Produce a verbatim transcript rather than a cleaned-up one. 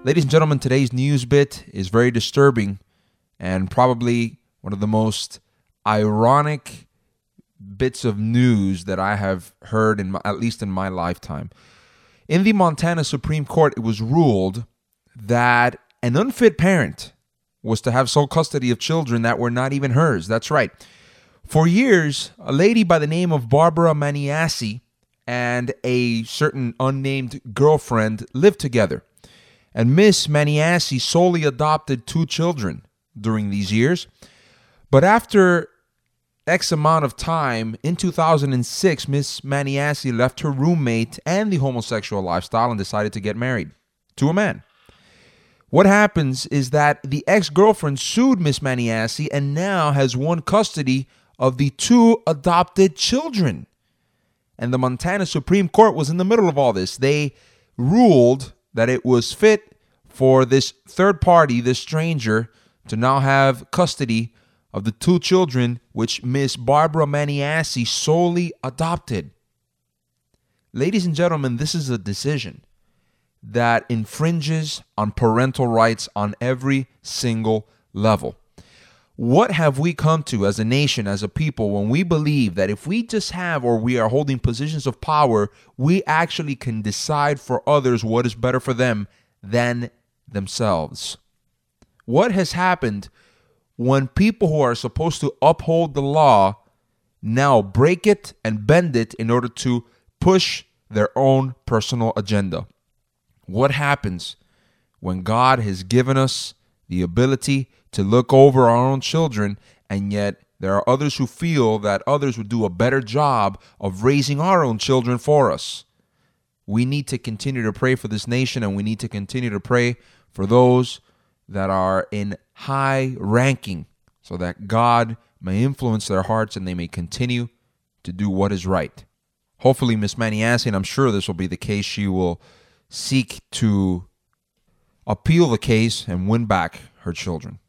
Ladies and gentlemen, today's news bit is very disturbing and probably one of the most ironic bits of news that I have heard, in my, at least in my lifetime. In the Montana Supreme Court, it was ruled that an unfit parent was to have sole custody of children that were not even hers. That's right. For years, a lady by the name of Barbara Maniasi and a certain unnamed girlfriend lived together. And Miss Maniasi solely adopted two children during these years. But after X amount of time, in two thousand six, Miss Maniasi left her roommate and the homosexual lifestyle and decided to get married to a man. What happens is that the ex-girlfriend sued Miss Maniasi and now has won custody of the two adopted children. And the Montana Supreme Court was in the middle of all this. They ruled that it was fit for this third party, this stranger, to now have custody of the two children which Miss Barbara Maniasi solely adopted. Ladies and gentlemen, this is a decision that infringes on parental rights on every single level. What have we come to as a nation, as a people, when we believe that if we just have or we are holding positions of power, we actually can decide for others what is better for them than themselves? What has happened when people who are supposed to uphold the law now break it and bend it in order to push their own personal agenda? What happens when God has given us the ability to look over our own children, and yet there are others who feel that others would do a better job of raising our own children for us? We need to continue to pray for this nation, and we need to continue to pray for those that are in high ranking so that God may influence their hearts and they may continue to do what is right. Hopefully, Miss Maniasi, and I'm sure this will be the case, she will seek to appeal the case and win back her children.